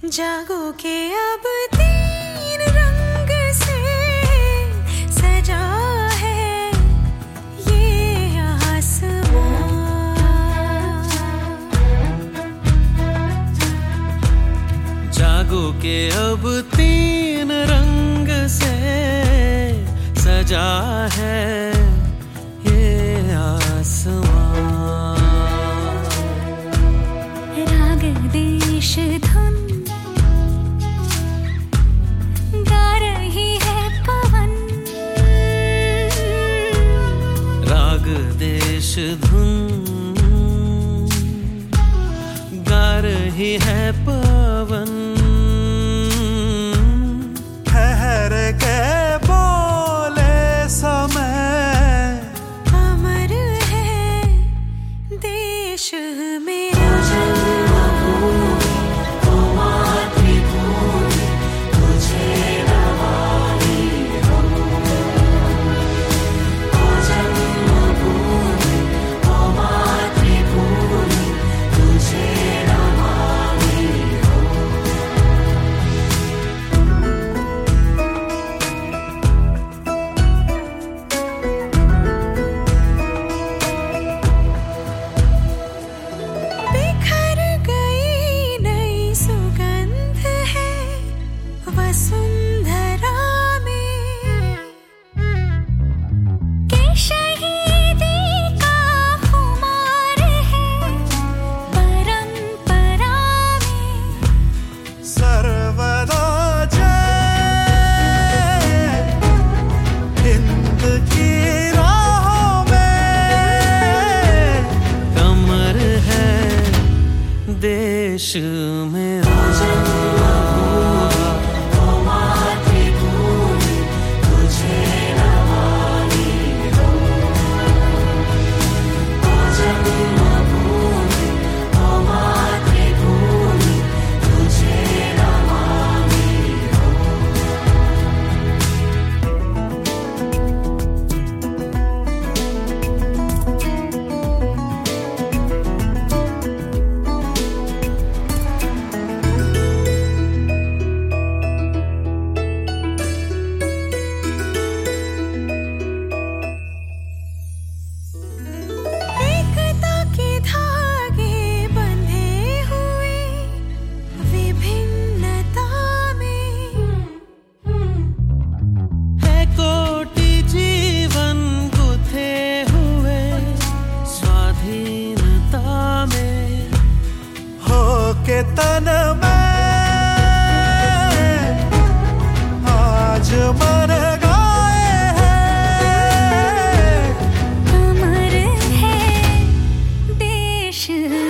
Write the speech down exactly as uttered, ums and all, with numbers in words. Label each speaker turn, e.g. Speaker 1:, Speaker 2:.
Speaker 1: जागो के अब तीन रंग से सजा है ये आसमां।
Speaker 2: जागो के अब तीन रंग से सजा है ये आसमां।
Speaker 1: राग देश धुन गा रही है पवन।
Speaker 2: राग देश धुन गा रही है पवन। ठहर के बोले समय
Speaker 1: अमर है देश मेरा। वसुंधरा में के शहीदी का खुमार है परंपरा में।
Speaker 2: सर्वदा जय हिंद की राहों में कमर है देश मेरा। के तन में आज मर गए हैं।
Speaker 1: अमर है देश।